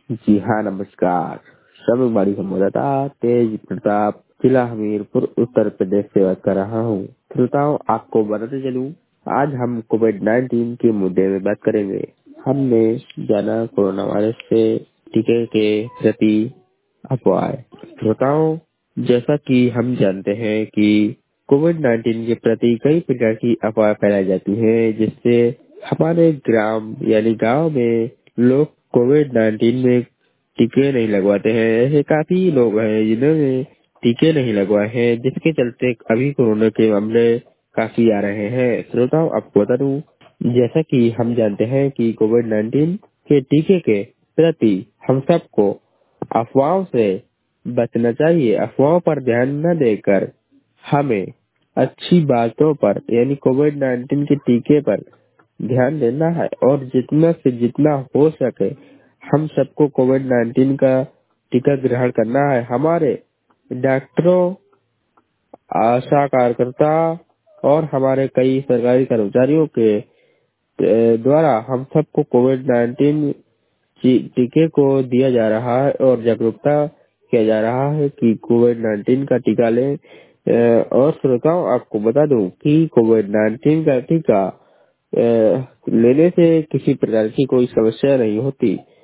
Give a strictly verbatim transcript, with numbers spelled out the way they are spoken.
जी हाँ, नमस्कार। श्रमिक संवाददाता तेज प्रताप, जिला हमीरपुर, उत्तर प्रदेश से बात कर रहा हूँ। श्रोताओं, आपको बताते चलूं, आज हम कोविड नाइन्टीन के मुद्दे में बात करेंगे। हमने जाना कोरोना वायरस से टीके के प्रति अफवाह। श्रोताओं, जैसा कि हम जानते हैं कि कोविड नाइन्टीन के प्रति कई प्रकार की अफवाह फैलाई जाती हैं, जिससे हमारे ग्राम यानी गांव में लोग कोविड नाइन्टीन में टीके नहीं लगवाते हैं। ऐसे काफी लोग हैं जिन्होंने टीके नहीं लगवाए हैं, जिसके चलते अभी कोरोना के मामले काफी आ रहे हैं। श्रोताओं, आपको बता दूं, जैसा कि हम जानते हैं कि कोविड नाइन्टीन के टीके के प्रति हम सबको अफवाहों से बचना चाहिए। अफवाहों पर ध्यान न देकर हमें अच्छी बातों पर यानी कोविड नाइन्टीन के टीके पर ध्यान देना है और जितना से जितना हो सके हम सबको कोविड नाइन्टीन का टीका ग्रहण करना है। हमारे डॉक्टरों, आशा कार्यकर्ता और हमारे कई सरकारी कर्मचारियों के ए, द्वारा हम सबको कोविड नाइन्टीन टीके को दिया जा रहा है और जागरूकता किया जा रहा है कि कोविड नाइन्टीन का टीका लें। अ, और श्रोताओं, आपको बता दूं कि कोविड नाइन्टीन का टीका अ, लेने से किसी प्रकार की कोई समस्या नहीं होती।